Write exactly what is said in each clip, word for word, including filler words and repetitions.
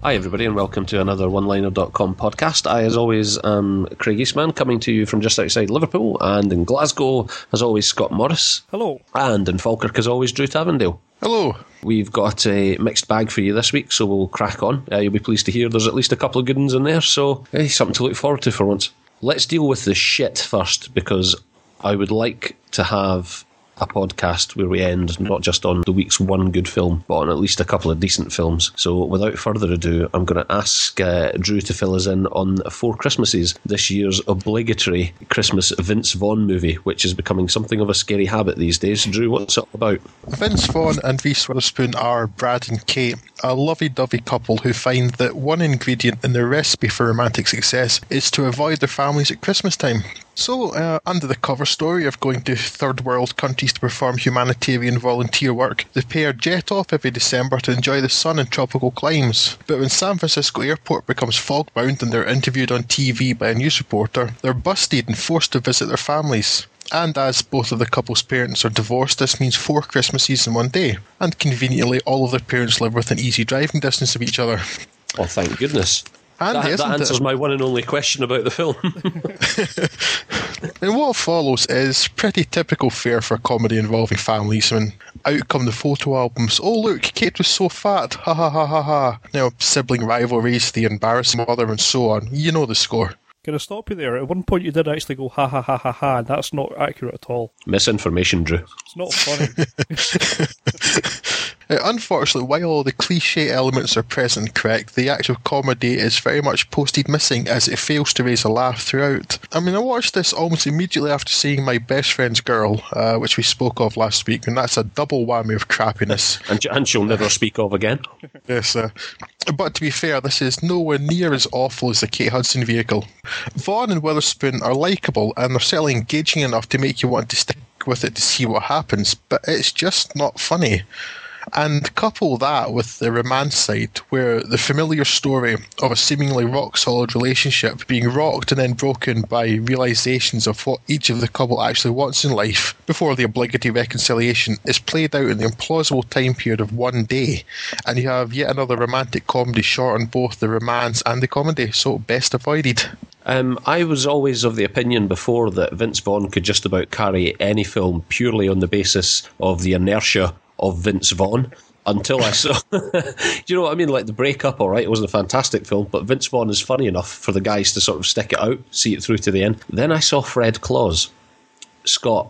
Hi everybody and welcome to another one liner dot com podcast. I, as always, am Craig Eastman, coming to you from just outside Liverpool, and in Glasgow, as always, Scott Morris. Hello. And in Falkirk, as always, Drew Tavendale. Hello. We've got a mixed bag for you this week, so we'll crack on. Uh, you'll be pleased to hear there's at least a couple of good ones in there, so hey, something to look forward to for once. Let's deal with the shit first, because I would like to have a podcast where we end not just on the week's one good film, but on at least a couple of decent films. So without further ado, I'm going to ask uh, Drew to fill us in on Four Christmases, this year's obligatory Christmas Vince Vaughn movie, which is becoming something of a scary habit these days. Drew, what's it about? Vince Vaughn and Reese Witherspoon are Brad and Kate, a lovey-dovey couple who find that one ingredient in their recipe for romantic success is to avoid their families at Christmas time. So, uh, under the cover story of going to third world countries to perform humanitarian volunteer work, the pair jet off every December to enjoy the sun in tropical climes. But when San Francisco airport becomes fog-bound and they're interviewed on T V by a news reporter, they're busted and forced to visit their families. And as both of the couple's parents are divorced, this means four Christmases in one day. And conveniently, all of their parents live within easy driving distance of each other. Oh, thank goodness. Andy, that, that answers it? my one and only question about the film. And what follows is pretty typical fare for a comedy involving families. When out come the photo albums. Oh look, Kate was so fat. Ha ha ha ha ha. Now, sibling rivalries, the embarrassing mother, and so on. You know the score. Can I stop you there? At one point you did actually go ha ha ha ha ha, and that's not accurate at all. Misinformation, Drew. It's not funny. Uh, unfortunately, while all the cliche elements are present and correct, the actual comedy is very much posted missing as it fails to raise a laugh throughout. I mean, I watched this almost immediately after seeing My Best Friend's Girl, uh, which we spoke of last week, and that's a double whammy of crappiness. and, and she'll never speak of again. Yes, uh, but to be fair, this is nowhere near as awful as the Kate Hudson vehicle. Vaughn and Witherspoon are likeable, and they're certainly engaging enough to make you want to stick with it to see what happens, but it's just not funny. And couple that with the romance side, where the familiar story of a seemingly rock-solid relationship being rocked and then broken by realisations of what each of the couple actually wants in life before the obligatory reconciliation is played out in the implausible time period of one day, and you have yet another romantic comedy short on both the romance and the comedy, so best avoided. Um, I was always of the opinion before that Vince Vaughn could just about carry any film purely on the basis of the inertia of Vince Vaughn, until I saw do you know what I mean, like The Breakup. Alright, it wasn't a fantastic film, but Vince Vaughn is funny enough for the guys to sort of stick it out, see it through to the end. Then I saw Fred Claus. Scott,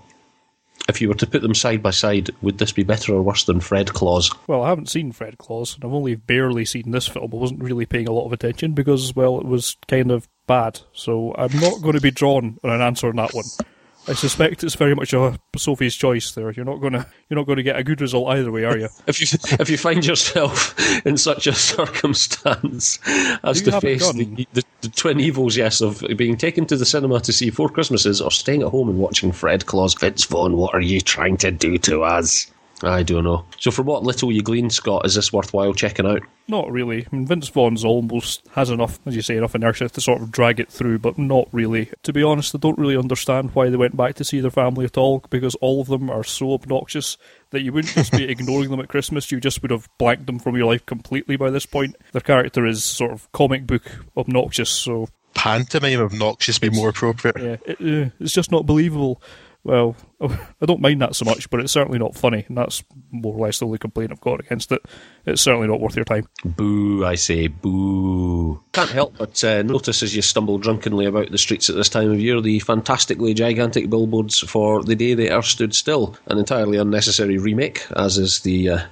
if you were to put them side by side, would this be better or worse than Fred Claus? Well, I haven't seen Fred Claus, and I've only barely seen this film. I wasn't really paying a lot of attention because, well, it was kind of bad, so I'm not going to be drawn on an answer on that one. I suspect it's very much a Sophie's choice there. You're not gonna you're not gonna get a good result either way, are you? If you if you find yourself in such a circumstance as to face the, the, the twin evils, yes, of being taken to the cinema to see Four Christmases or staying at home and watching Fred Claus, Vince Vaughn, what are you trying to do to us? I don't know. So from what little you glean, Scott, is this worthwhile checking out? Not really. I mean, Vince Vaughn's almost has enough, as you say, enough inertia to sort of drag it through, but not really. To be honest, I don't really understand why they went back to see their family at all, because all of them are so obnoxious that you wouldn't just be ignoring them at Christmas, you just would have blanked them from your life completely by this point. Their character is sort of comic book obnoxious, so... Pantomime obnoxious be more appropriate. Yeah, it, uh, it's just not believable. Well, I don't mind that so much, but it's certainly not funny, and that's more or less the only complaint I've got against it. It's certainly not worth your time. Boo, I say, boo. Can't help but uh, notice as you stumble drunkenly about the streets at this time of year the fantastically gigantic billboards for The Day the Earth Stood Still, an entirely unnecessary remake, as is the uh,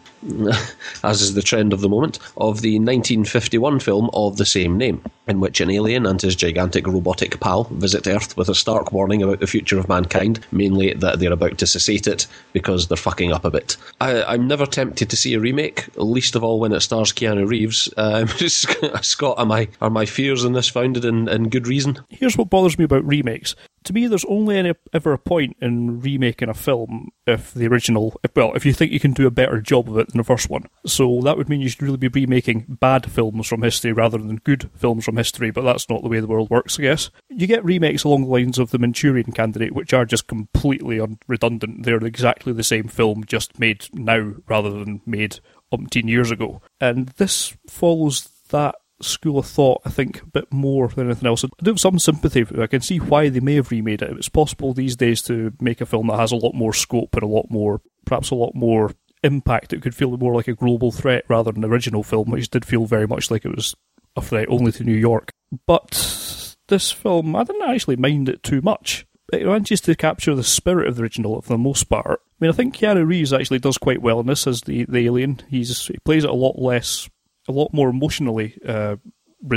as is the trend of the moment, of the nineteen fifty-one film of the same name, in which an alien and his gigantic robotic pal visit Earth with a stark warning about the future of mankind, mainly that they're about to cessate it because they're fucking up a bit. I, I'm never tempted to see a remake, least of all when it stars Keanu Reeves. Um, Scott, am I, are my fears in this founded in, in good reason? Here's what bothers me about remakes. To me, there's only any, ever a point in remaking a film if the original, if, well, if you think you can do a better job of it than the first one. So that would mean you should really be remaking bad films from history rather than good films from history, but that's not the way the world works, I guess. You get remakes along the lines of The Manchurian Candidate, which are just completely redundant. They're exactly the same film, just made now rather than made umpteen years ago. And this follows that school of thought, I think, a bit more than anything else. I do have some sympathy for it. I can see why they may have remade it. It's possible these days to make a film that has a lot more scope and a lot more, perhaps a lot more impact. It could feel more like a global threat rather than an original film, which did feel very much like it was a threat only to New York. But this film, I didn't actually mind it too much. It manages to capture the spirit of the original for the most part. I mean, I think Keanu Reeves actually does quite well in this as the, the alien. He's he plays it a lot less, a lot more emotionally. Uh, re-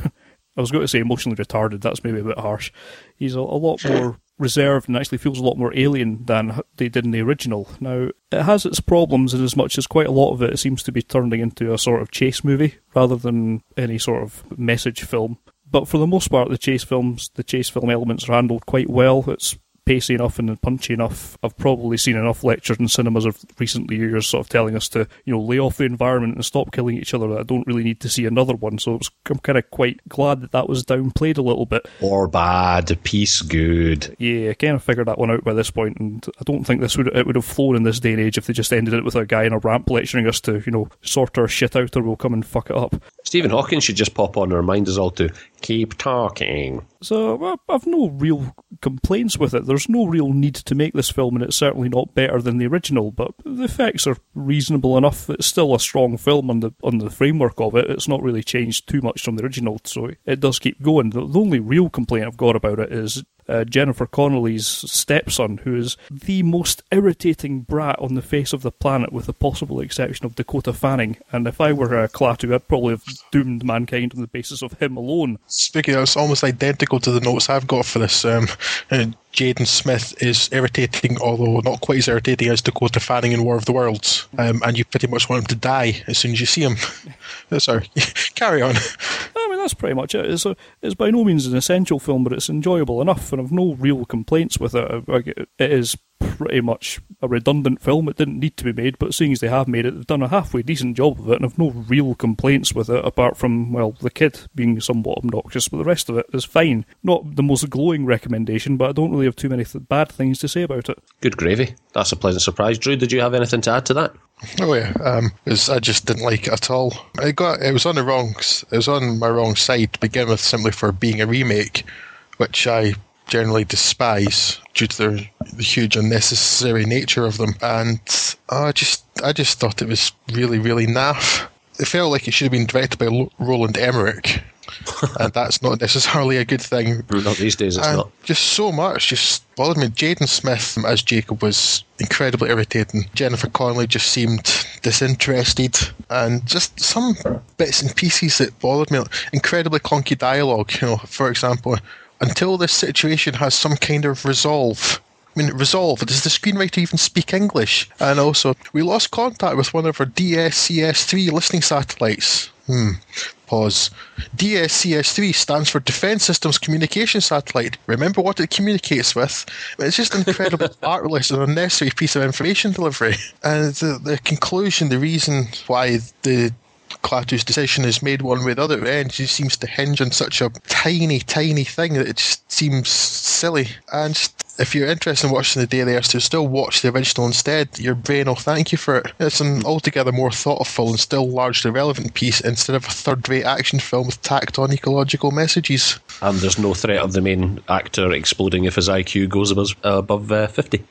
I was going to say emotionally retarded. That's maybe a bit harsh. He's a, a lot more reserved and actually feels a lot more alien than they did in the original. Now, it has its problems in as much as quite a lot of it seems to be turning into a sort of chase movie rather than any sort of message film. But for the most part, the chase films, the chase film elements are handled quite well. It's pacey enough and punchy enough. I've probably seen enough lectures in cinemas of recent years sort of telling us to, you know, lay off the environment and stop killing each other, that I don't really need to see another one. So it's, I'm kind of quite glad that that was downplayed a little bit. Or bad, peace good. Yeah, I kind of figured that one out by this point, and I don't think this would it would have flown in this day and age if they just ended it with a guy in a ramp lecturing us to, you know, sort our shit out or we'll come and fuck it up. Stephen Hawking should just pop on and remind us all to keep talking. So well, I've no real complaints with it. There's no real need to make this film, and it's certainly not better than the original, but the effects are reasonable enough. It's still a strong film on the on the framework of it. It's not really changed too much from the original, so it does keep going. The, the only real complaint I've got about it is Uh, Jennifer Connelly's stepson, who is the most irritating brat on the face of the planet, with the possible exception of Dakota Fanning. And if I were a Klaatu, I'd probably have doomed mankind on the basis of him alone. Speaking of, it's almost identical to the notes I've got for this. Um, uh, Jaden Smith is irritating, although not quite as irritating as Dakota Fanning in War of the Worlds. Um, and you pretty much want him to die as soon as you see him. Sorry, carry on. I mean, that's pretty much it. It's, a, it's by no means an essential film, but it's enjoyable enough, and I've no real complaints with it. It is pretty much a redundant film. It didn't need to be made, but seeing as they have made it, they've done a halfway decent job of it, and I've no real complaints with it, apart from, well, the kid being somewhat obnoxious, but the rest of it is fine. Not the most glowing recommendation, but I don't really have too many th- bad things to say about it. Good gravy. That's a pleasant surprise. Drew, did you have anything to add to that? Oh yeah, um, was, I just didn't like it at all. It got it was on the wrong it was on my wrong side to begin with, simply for being a remake, which I generally despise due to their the huge unnecessary nature of them. And I just I just thought it was really really naff. It felt like it should have been directed by L- Roland Emmerich. And that's not necessarily a good thing. Not these days, it's and not. Just so much just bothered me. Jaden Smith as Jacob was incredibly irritating. Jennifer Connelly just seemed disinterested, and just some bits and pieces that bothered me. Incredibly clunky dialogue. You know, for example, until this situation has some kind of resolve. I mean, resolve. Does the screenwriter even speak English? And also, we lost contact with one of our D S C S three listening satellites. Hmm. Pause. D S C S three stands for Defence Systems Communication Satellite. Remember what it communicates with? It's just an incredibly artless and unnecessary piece of information delivery. And the, the conclusion, the reason why the Klaatu's decision is made one way or the other, and she seems to hinge on such a tiny, tiny thing that it just seems silly. And just, if you're interested in watching The Day of the Earth, still watch the original instead. Your brain will thank you for it. It's an altogether more thoughtful and still largely relevant piece instead of a third-rate action film with tacked on ecological messages. And there's no threat of the main actor exploding if his I Q goes above, uh, above uh, fifty.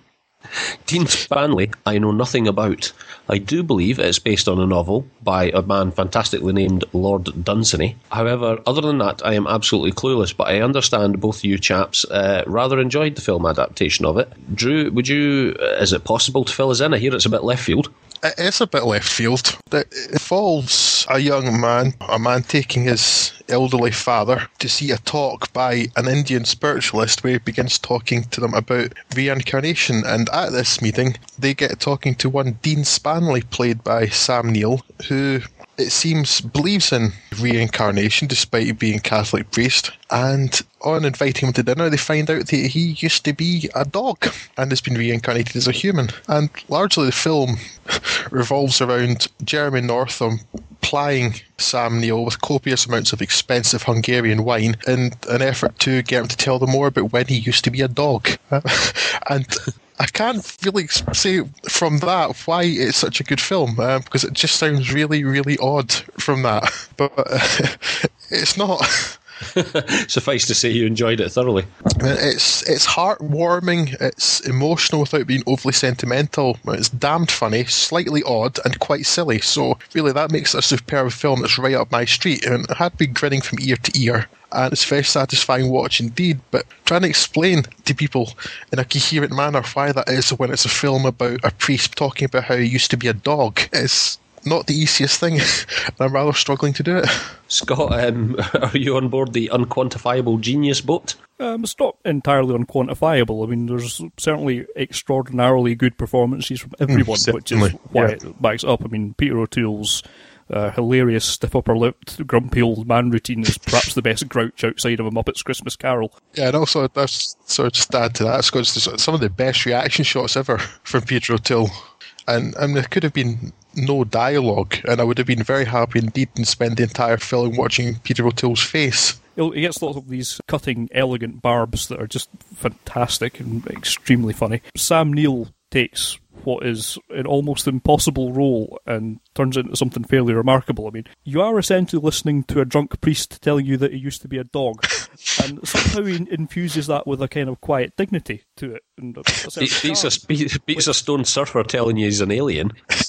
Dean Spanley, I know nothing about. I do believe it's based on a novel by a man fantastically named Lord Dunsany. However, other than that, I am absolutely clueless, but I understand both you chaps uh, rather enjoyed the film adaptation of it. Drew, would you, uh, is it possible to fill us in? I hear it's a bit left field. It is a bit left field. It involves a young man, a man taking his elderly father to see a talk by an Indian spiritualist where he begins talking to them about reincarnation. And at this meeting, they get talking to one Dean Spanley, played by Sam Neill, who, it seems, believes in reincarnation despite being a Catholic priest. And on inviting him to dinner, they find out that he used to be a dog and has been reincarnated as a human. And largely the film revolves around Jeremy Northam plying Sam Neill with copious amounts of expensive Hungarian wine in an effort to get him to tell them more about when he used to be a dog. And I can't really say from that why it's such a good film, uh, because it just sounds really, really odd from that. But uh, it's not. Suffice to say, you enjoyed it thoroughly. It's it's heartwarming, it's emotional without being overly sentimental, it's damned funny, slightly odd, and quite silly. So really that makes it a superb film that's right up my street. And I had been grinning from ear to ear. And it's a very satisfying watch indeed, but trying to explain to people in a coherent manner why that is when it's a film about a priest talking about how he used to be a dog is not the easiest thing, and I'm rather struggling to do it. Scott, um, are you on board the unquantifiable genius boat? Um, it's not entirely unquantifiable. I mean, there's certainly extraordinarily good performances from everyone, Mm, which is certainly, why yeah. it backs it up. I mean, Peter O'Toole's uh, hilarious stiff upper-lipped, grumpy old man routine is perhaps the best Grouch outside of A Muppet's Christmas Carol. Yeah, and also, that's sort of just to add to that, Scott's some of the best reaction shots ever from Peter O'Toole. And, and there could have been no dialogue, and I would have been very happy indeed and spend the entire film watching Peter O'Toole's face. He gets lots of these cutting, elegant barbs that are just fantastic and extremely funny. Sam Neill takes what is an almost impossible role and turns it into something fairly remarkable. I mean, you are essentially listening to a drunk priest telling you that he used to be a dog, and somehow he infuses that with a kind of quiet dignity to it. And a, a Be- beats, a, beats, beats a stone surfer telling you he's an alien.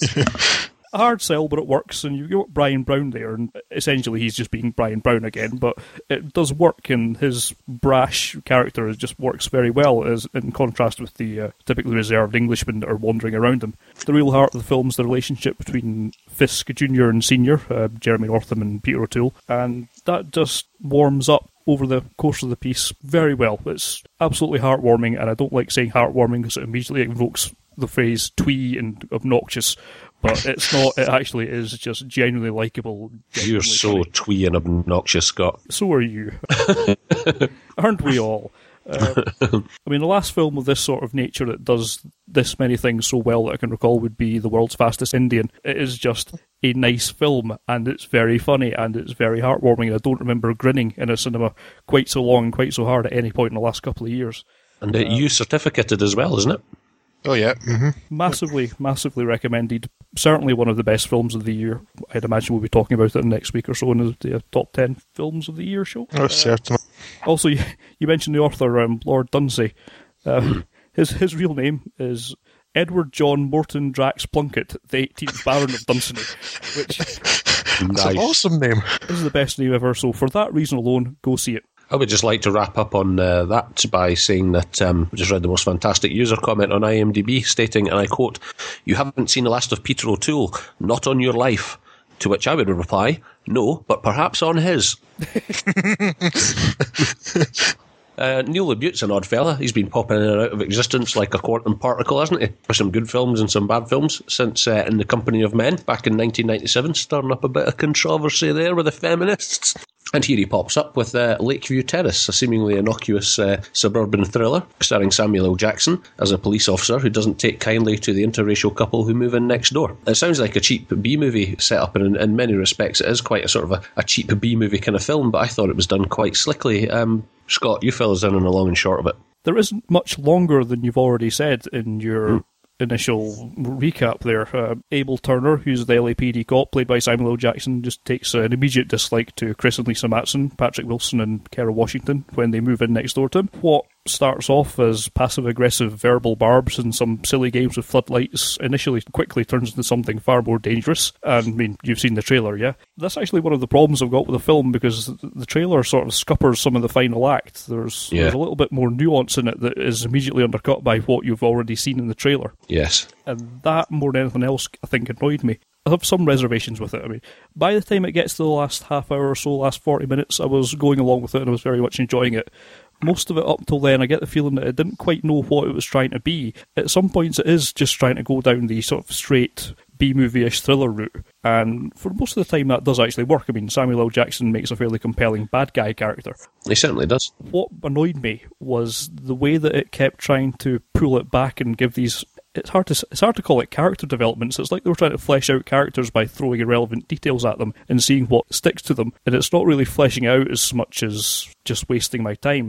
A hard sell, but it works, and you've got Brian Brown there, and essentially he's just being Brian Brown again, but it does work, and his brash character just works very well, as in contrast with the uh, typically reserved Englishmen that are wandering around him. The real heart of the film is the relationship between Fisk Junior and Senior, uh, Jeremy Northam and Peter O'Toole, and that just warms up over the course of the piece very well. It's absolutely heartwarming, and I don't like saying heartwarming because it immediately invokes the phrase twee and obnoxious, but it's not. It actually is just genuinely likeable. You're so funny. twee and obnoxious, Scott. So are you. Aren't we all? Uh, I mean, the last film of this sort of nature that does this many things so well that I can recall would be The World's Fastest Indian. It is just a nice film, and it's very funny, and it's very heartwarming. I don't remember grinning in a cinema quite so long and quite so hard at any point in the last couple of years. And uh, you certificated as well, isn't it? Oh, yeah. Mm-hmm. Massively, massively recommended. Certainly one of the best films of the year. I'd imagine we'll be talking about it next week or so in the, the top ten films of the year show. Oh, certainly. Also, you, you mentioned the author, um, Lord Dunsey. Uh, his his real name is Edward John Morton Drax Plunkett, the eighteenth Baron of Dunsany, which That's Nice. an awesome name. is the best name ever. So for that reason alone, go see it. I would just like to wrap up on uh, that by saying that um, I just read the most fantastic user comment on IMDb stating, and I quote, "You haven't seen the last of Peter O'Toole, not on your life." To which I would reply, "No, but perhaps on his." Uh, Neil LaBute's an odd fella. He's been popping in and out of existence like a quantum particle, hasn't he? For some good films and some bad films since uh, In the Company of Men back in nineteen ninety-seven, stirring up a bit of controversy there with the feminists. And here he pops up with uh, Lakeview Terrace, a seemingly innocuous uh, suburban thriller starring Samuel L. Jackson as a police officer who doesn't take kindly to the interracial couple who move in next door. It sounds like a cheap B-movie setup, and in, in many respects it is quite a sort of a, a cheap B-movie kind of film, but I thought it was done quite slickly. Um, Scott, you fill us in on the long and short of it. There isn't much longer than you've already said in your mm. initial recap there. Uh, Abel Turner, who's the L A P D cop, played by Samuel L. Jackson, just takes an immediate dislike to Chris and Lisa Matson, Patrick Wilson and Kara Washington when they move in next door to him. What starts off as passive-aggressive verbal barbs and some silly games with floodlights initially quickly turns into something far more dangerous. And, I mean, you've seen the trailer, yeah? That's actually one of the problems I've got with the film, because the trailer sort of scuppers some of the final act. There's, yeah. there's a little bit more nuance in it that is immediately undercut by what you've already seen in the trailer. Yes. And that, more than anything else, I think annoyed me. I have some reservations with it. I mean, by the time it gets to the last half hour or so, last forty minutes, I was going along with it and I was very much enjoying it. Most of it up till then, I get the feeling that it didn't quite know what it was trying to be. At some points, it is just trying to go down the sort of straight B-movie-ish thriller route. And for most of the time, that does actually work. I mean, Samuel L. Jackson makes a fairly compelling bad guy character. He certainly does. What annoyed me was the way that it kept trying to pull it back and give these... It's hard to it's hard to call it character developments. It's like they were trying to flesh out characters by throwing irrelevant details at them and seeing what sticks to them. And it's not really fleshing out as much as just wasting my time.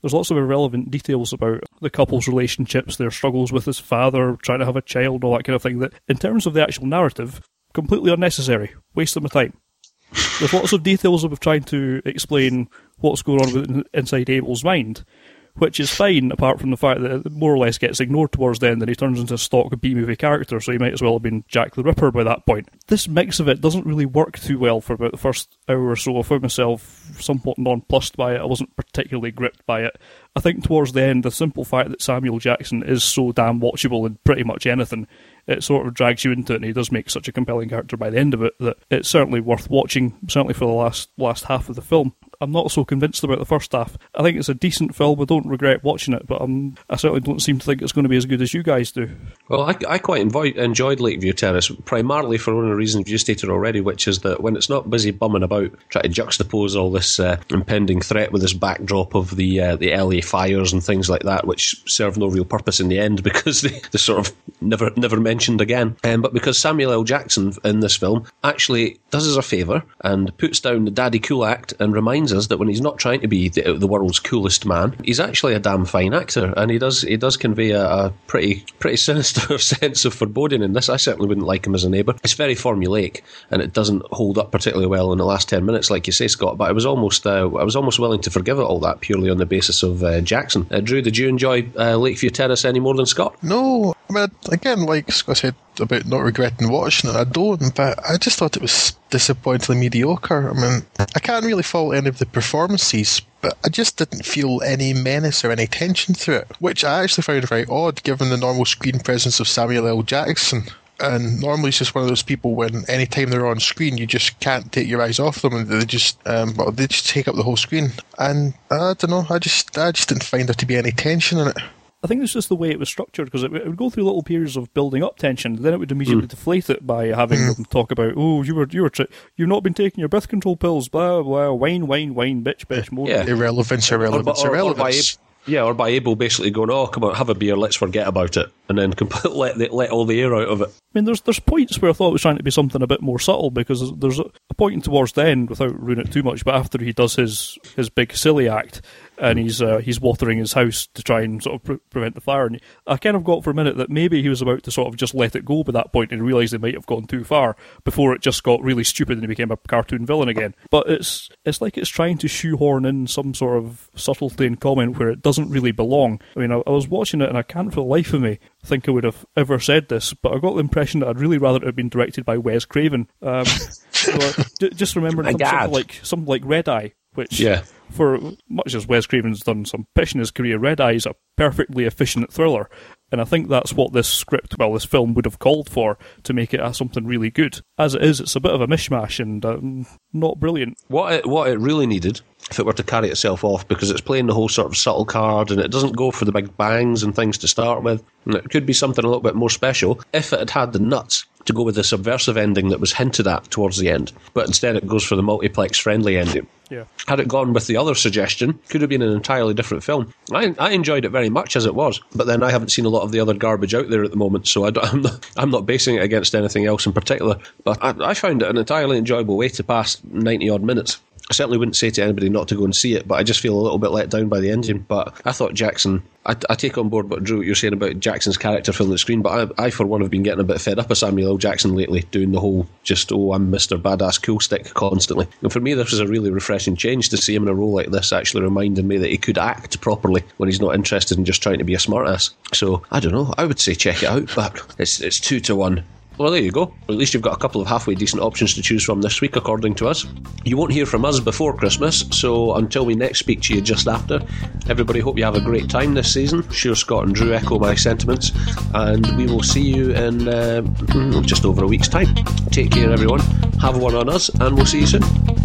There's lots of irrelevant details about the couple's relationships, their struggles with his father, trying to have a child, all that kind of thing, that in terms of the actual narrative, completely unnecessary. Waste of my time. There's lots of details of trying to explain what's going on with, inside Abel's mind, which is fine, apart from the fact that it more or less gets ignored towards the end and he turns into a stock B-movie character, so he might as well have been Jack the Ripper by that point. This mix of it doesn't really work too well for about the first hour or so. I found myself somewhat nonplussed by it. I wasn't particularly gripped by it. I think towards the end, the simple fact that Samuel Jackson is so damn watchable in pretty much anything, it sort of drags you into it, and he does make such a compelling character by the end of it that it's certainly worth watching, certainly for the last last half of the film. I'm not so convinced about the first half. I think it's a decent film. I don't regret watching it, but I'm, I certainly don't seem to think it's going to be as good as you guys do. Well, I, I quite enjoy, enjoyed Lakeview Terrace, primarily for one of the reasons you stated already, which is that when it's not busy bumming about, trying to juxtapose all this uh, impending threat with this backdrop of the uh, the L A fires and things like that, which serve no real purpose in the end because they, they sort of never never mentioned again. Um, but because Samuel L. Jackson in this film actually does us a favour and puts down the daddy cool act and reminds us that when he's not trying to be the, the world's coolest man, he's actually a damn fine actor, and he does he does convey a, a pretty pretty sinister sense of foreboding in this. I certainly wouldn't like him as a neighbour. It's very formulaic, and it doesn't hold up particularly well in the last ten minutes, like you say, Scott. But I was almost uh, I was almost willing to forgive it all that purely on the basis of uh, Jackson. Uh, Drew, did you enjoy uh, Lakeview Terrace any more than Scott? No, I mean, again, like Scott said about not regretting watching it, I don't, but I just thought it was disappointingly mediocre. I mean, I can't really fault any of the performances, but I just didn't feel any menace or any tension through it, which I actually found very odd given the normal screen presence of Samuel L. Jackson. And normally it's just one of those people when any time they're on screen you just can't take your eyes off them, and they just um, well, they just take up the whole screen. And I don't know, I just I just didn't find there to be any tension in it. I think it's just the way it was structured, because it, it would go through little periods of building up tension, then it would immediately mm. deflate it by having mm. them talk about, oh, you were you were tri- you've not been taking your birth control pills, blah blah, whine whine whine, bitch bitch, more yeah. irrelevance, irrelevance, or, or, irrelevance. Or by, yeah, or by Abel basically going, oh, come on, have a beer, let's forget about it, and then completely let the, let all the air out of it. I mean, there's there's points where I thought it was trying to be something a bit more subtle, because there's a, a point towards the end, without ruining it too much, but after he does his his big silly act, and he's uh, he's watering his house to try and sort of pre- prevent the fire. And I kind of got for a minute that maybe he was about to sort of just let it go by that point and realised they might have gone too far before it just got really stupid and he became a cartoon villain again. But it's it's like it's trying to shoehorn in some sort of subtlety and comment where it doesn't really belong. I mean, I, I was watching it and I can't for the life of me think I would have ever said this, but I got the impression that I'd really rather it had been directed by Wes Craven. Um, so, uh, d- just remembering something, something like something like Red Eye, which, yeah. for much as Wes Craven's done some pish in his career, Red Eye is a perfectly efficient thriller, and I think that's what this script, well, this film would have called for to make it as something really good. As it is, it's a bit of a mishmash and um, not brilliant. What it, what it really needed, if it were to carry itself off, because it's playing the whole sort of subtle card and it doesn't go for the big bangs and things to start with, and it could be something a little bit more special if it had had the nuts to go with the subversive ending that was hinted at towards the end, but instead it goes for the multiplex-friendly ending. Yeah. Had it gone with the other suggestion, could have been an entirely different film. I, I enjoyed it very much as it was, but then I haven't seen a lot of the other garbage out there at the moment, so I don't, I'm, not, I'm not basing it against anything else in particular, but I, I found it an entirely enjoyable way to pass ninety-odd minutes. I certainly wouldn't say to anybody not to go and see it, but I just feel a little bit let down by the ending. But I thought Jackson, I, I take on board what Drew, what you're saying about Jackson's character filling the screen, but I, I for one have been getting a bit fed up of Samuel L. Jackson lately, doing the whole just, oh, I'm Mister Badass Cool Stick constantly. And for me, this was a really refreshing change to see him in a role like this, actually reminding me that he could act properly when he's not interested in just trying to be a smartass. So, I don't know, I would say check it out, but it's it's two to one. Well, there you go. At least you've got a couple of halfway decent options to choose from this week, according to us. You won't hear from us before Christmas, so until we next speak to you just after, everybody hope you have a great time this season. Sure, Scott and Drew echo my sentiments, and we will see you in uh, just over a week's time. Take care, everyone. Have one on us, and we'll see you soon.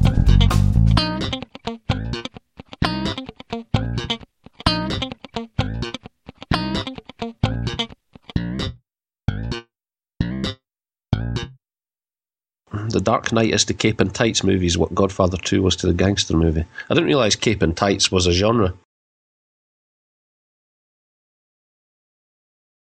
The Dark Knight is to Cape and Tights movies what Godfather two was to the gangster movie. I didn't realise Cape and Tights was a genre.